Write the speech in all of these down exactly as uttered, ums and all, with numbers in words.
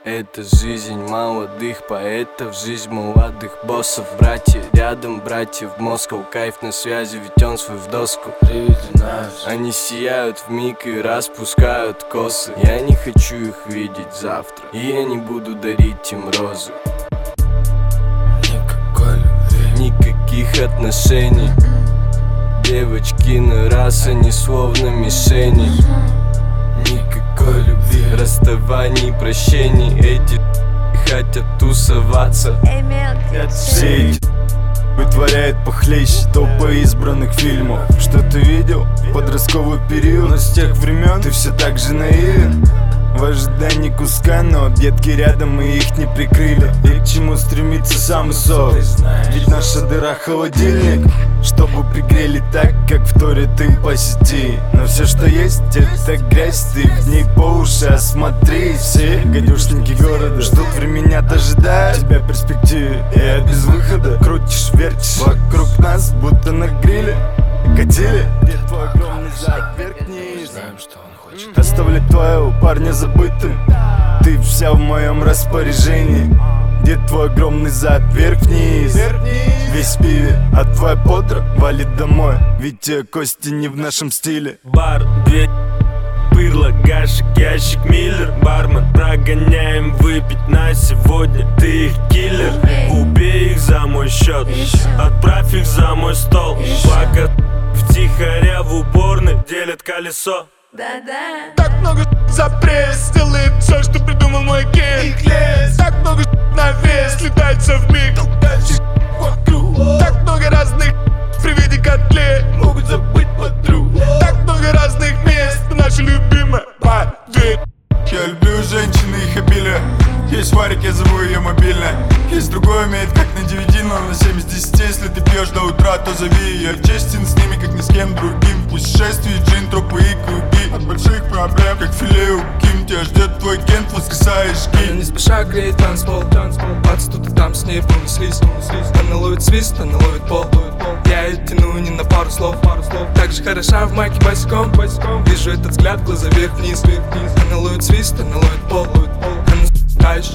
Это жизнь молодых поэтов, жизнь молодых боссов. Братья рядом, братья в Москву, кайф на связи, ведь он свой в доску. Они сияют вмиг и распускают косы. Я не хочу их видеть завтра, и я не буду дарить им розы. Никакой любви, никаких отношений. Девочки на раз, они словно мишени. никакой любви, расставаний, прощений. Эти хотят тусоваться. Все эти вытворяет похлеще топа избранных фильмов. Что ты видел? Подростковый период. Но с тех времен ты все так же наивен, в ожидании куска, но объедки рядом и их не прикрыли. И к чему стремится сам сок? Ведь наша дыра холодильник, чтобы пригрели так, как вторят им по сети. Но все, что есть, это грязь, ты в ней по уши осмотри. Все гадюшники города ждут времени, ожидая тебя в перспективе. И от без выхода крутишь, вертишь вокруг нас, будто на гриле катили. Где твой огромный зад, вверх-вниз? знаем, что он хочет. Оставлять твоего парня забытым, ты вся в моем распоряжении. Где твой огромный зад, вверх-вниз? Весь в пиве, а твоя подра валит домой, ведь те кости не в нашем стиле. Бар, две пырла, гашек, ящик, миллер. Бармен, прогоняем выпить на сегодня. Ты их киллер, убей их за мой счет, отправь их за мой стол. Пока втихаря в уборной делят колесо. Да-да. Так много за пресс, делает все, что придумал мой ген. Так много на вес, летается в миг вокруг. Так много разных при виде котлет могут забыть подруг. Так много разных мест, наша любимая подверь. Я люблю женщин и их обилие. Есть варик, я зову ее мобильно. Есть другой умеет как на ди ви ди, но на семь из десяти. Если ты пьешь до утра, то зови. Я честен с ними, как ни с кем другим. Путешествие, джин, тропы и круги. От больших проблем, как филе у Ким. Тебя ждет твой кент, воскресаешь Она ким. не спеша греет танцпол, бац, тут и там с ней понеслись. Она ловит свист, она ловит пол. Я ее тяну не на пару слов. Так же хороша в майке босиком. Вижу этот взгляд, глаза вверх-вниз. Она ловит свист, она ловит пол. Она с***аешь,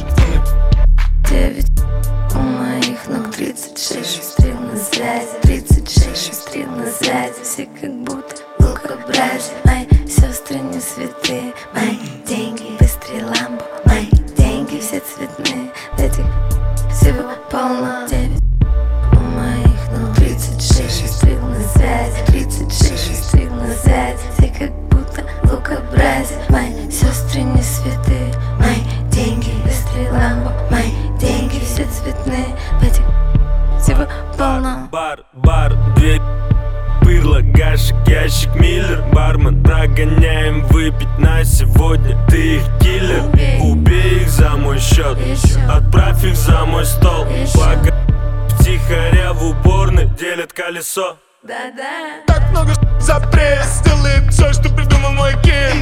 Девять у моих ног, тридцать шесть шестрил на связи, тридцать шесть шестрил на связи. Все как будто лукобразие. Мои сестры не святые, мои деньги быстрее ламбо, мои деньги все цветные. Этих всего полно. Девять у моих ног, тридцать шесть шестрил на связи, тридцать шесть шестрил на связи. Все как будто лукобразие. Мои сестры не святые, мои деньги быстрее ламбо, мои деньги все цветные. В этих всего полно. Бар, бар, две пырла, гашек, ящик, миллер. Бармен, прогоняем выпить на сегодня. Ты их киллер, убей их за мой счет, отправь их за мой стол. Пока втихаря в уборной делят колесо. Да-да. Так много за пресс, делает все, что придумал мой ген.